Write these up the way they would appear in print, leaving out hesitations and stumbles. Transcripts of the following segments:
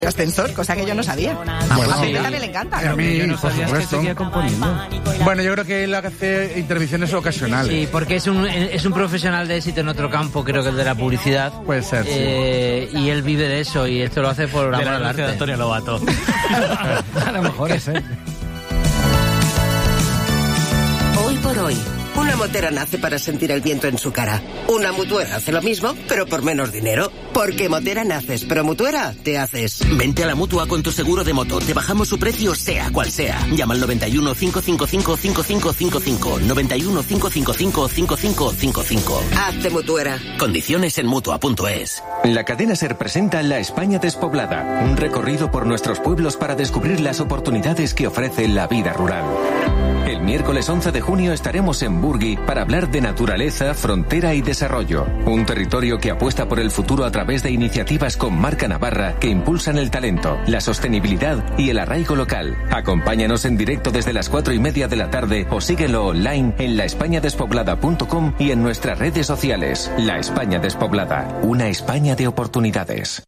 ascensor, cosa que yo no sabía. Bueno, a Pepe también le encanta. A mí, yo no por sabía que supuesto. seguía componiendo. Bueno, yo creo que él hace intervenciones ocasionales. Sí, porque es un profesional de éxito en otro campo, creo que el de la publicidad. Puede ser, sí. Y él vive de eso, y esto lo hace por amor al arte. De Antonio Lobato. A lo mejor es él. Hoy por hoy, una motera nace para sentir el viento en su cara. Una mutuera hace lo mismo, pero por menos dinero. Porque motera naces, pero mutuera te haces. Vente a la Mutua con tu seguro de moto. Te bajamos su precio sea cual sea. Llama al 91 555 5555. 91 555 5555. Hazte mutuera. Condiciones en Mutua.es. La cadena SER presenta La España despoblada, un recorrido por nuestros pueblos para descubrir las oportunidades que ofrece la vida rural. El miércoles 11 de junio estaremos en Burgui para hablar de naturaleza, frontera y desarrollo. Un territorio que apuesta por el futuro a través de iniciativas con marca navarra que impulsan el talento, la sostenibilidad y el arraigo local. Acompáñanos en directo desde las 4:30 de la tarde o síguelo online en laespañadespoblada.com y en nuestras redes sociales. La España despoblada, una España de oportunidades.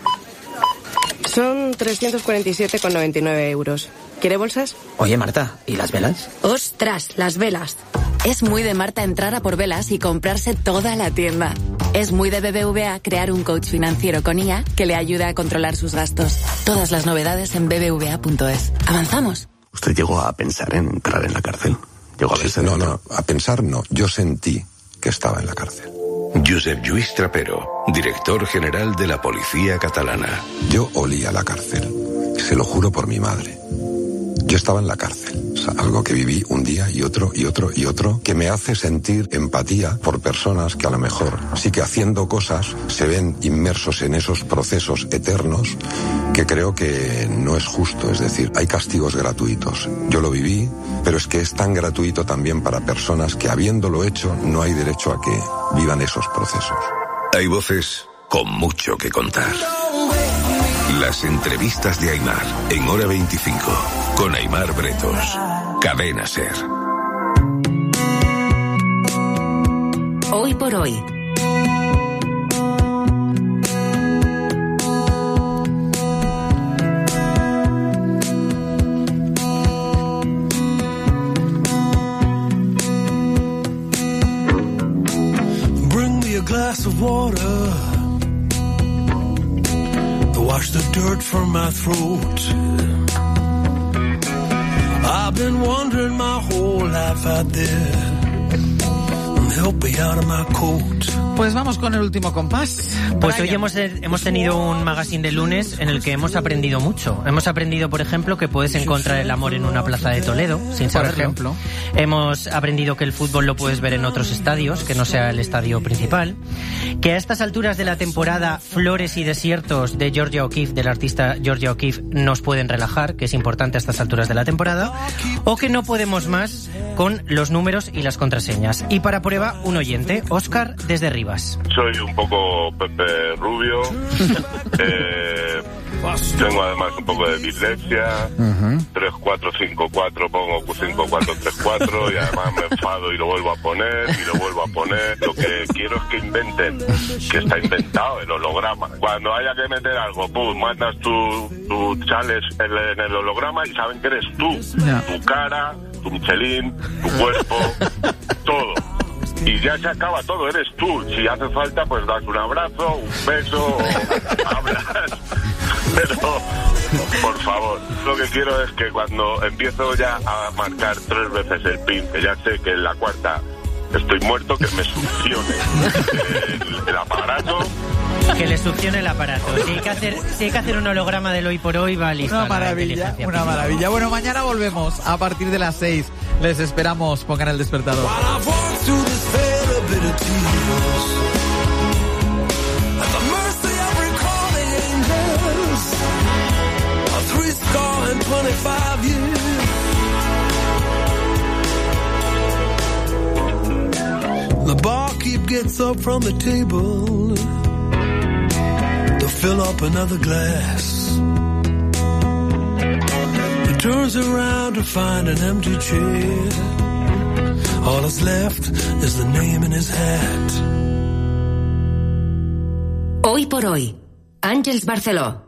Son 347,99 euros. ¿Quiere bolsas? Oye, Marta, ¿y las velas? ¡Ostras, las velas! Es muy de Marta entrar a por velas y comprarse toda la tienda. Es muy de BBVA crear un coach financiero con IA que le ayude a controlar sus gastos. Todas las novedades en bbva.es. ¿Avanzamos? ¿Usted llegó a pensar en entrar en la cárcel? ¿Llegó a pensar? No, a pensar no. Yo sentí que estaba en la cárcel. Josep Lluís Trapero, director general de la Policía Catalana. Yo olía la cárcel. Se lo juro por mi madre. Yo estaba en la cárcel. O sea, algo que viví un día y otro, que me hace sentir empatía por personas que a lo mejor sí que haciendo cosas se ven inmersos en esos procesos eternos que creo que no es justo. Es decir, hay castigos gratuitos. Yo lo viví, pero es que es tan gratuito también para personas que habiéndolo hecho no hay derecho a que vivan esos procesos. Hay voces con mucho que contar. Las entrevistas de Aimar en Hora 25 con Aimar Bretos. Cadena SER. Hoy por hoy. Bring me a glass of water. Wash the dirt from my throat. I've been wondering my whole life out there. Help me out of my coat. Pues vamos con el último compás. Pues hoy hemos tenido un magazine de lunes en el que hemos aprendido mucho. Hemos aprendido, por ejemplo, que puedes encontrar el amor en una plaza de Toledo, sin saberlo. Por ejemplo. Hemos aprendido que el fútbol lo puedes ver en otros estadios, que no sea el estadio principal. Que a estas alturas de la temporada, Flores y Desiertos de Georgia O'Keeffe, del artista Georgia O'Keeffe, nos pueden relajar, que es importante a estas alturas de la temporada. O que no podemos más con los números y las contraseñas. Y para prueba, un oyente, Óscar desde Rivas. Soy un poco Pepe Rubio, tengo además un poco de dislexia, 3454 pongo 5434 y además me enfado y lo vuelvo a poner y lo vuelvo a poner. Lo que quiero es que inventen, que está inventado el holograma. Cuando haya que meter algo, pum, mandas tu sales en el holograma y saben que eres tú, tu cara, tu Michelin, tu cuerpo, todo. Y ya se acaba todo, eres tú. Si hace falta, pues das un abrazo, un beso, o hablas. Pero, por favor, lo que quiero es que cuando empiezo ya a marcar 3 veces el pin, que ya sé que en la cuarta estoy muerto, que me succione el aparato. Que le succione el aparato. Si hay que hacer un holograma del hoy por hoy, va listo. Una maravilla, una maravilla. Bueno, mañana volvemos a partir de las 6. Les esperamos. Pongan el despertador. The barkeep gets up from the table to fill up another glass. He turns around to find an empty chair. All that's left is the name in his hat. Hoy por hoy, Àngels Barceló.